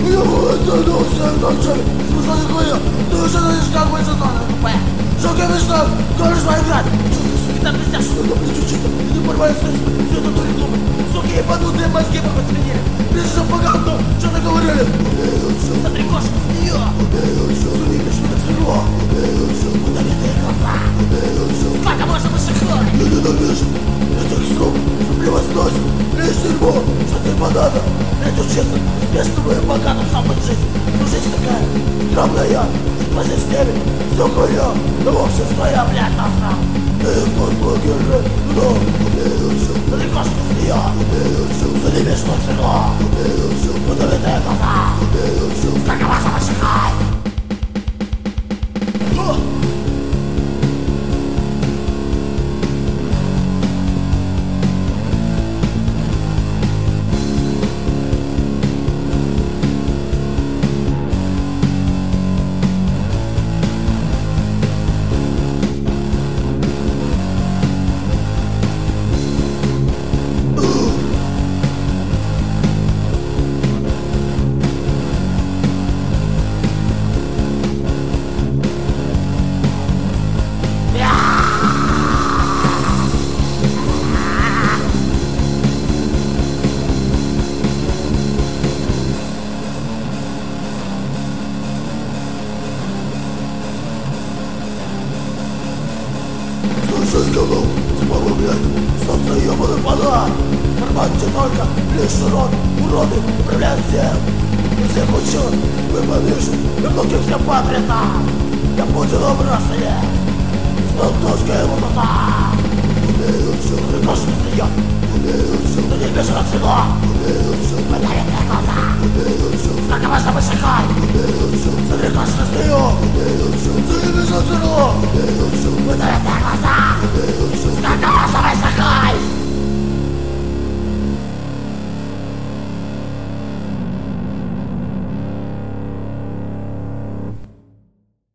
его отдался ночами. Смысл нихуя, ты уже знаешь, как быть зоной тупая. Жалко мечта, тоже своя играть. Чё ты, суки, там пиздят, что ты плечу чисто. И не порвай совесть, все это дури думать. Суки, ебанутые мозги по подсвинили. Прежде чем по говну, что ты говорили? Смотри, кошка, нее. Суки, что ты всего. Удалитые глаза. Сколько можно выше хлора? Я ненавижу этих сук, что превозносят. Лишь дерьмо, что ты банана. Это честно, успешного и богатым сам быть жизнь. Но жизнь такая, странная. Возле с ними, все хуйня. Но вообще своя, блядь, назна. Ты кто свой герой, но смотри, кошка, нее. За ними что цвело. Удалитые глаза. Сколько можно выше хлора? Слушай, голову, смогу, блядь, солнце ебаный фанат. Формате только лишь урод, уроды управляют всем. И всех учу, вы повешу, и многих всем паприна. Я Путин обращение, столкнушка ему назад. Умею все, прикажешь меня. Умею все, ты не бежишь от всего. Умею все.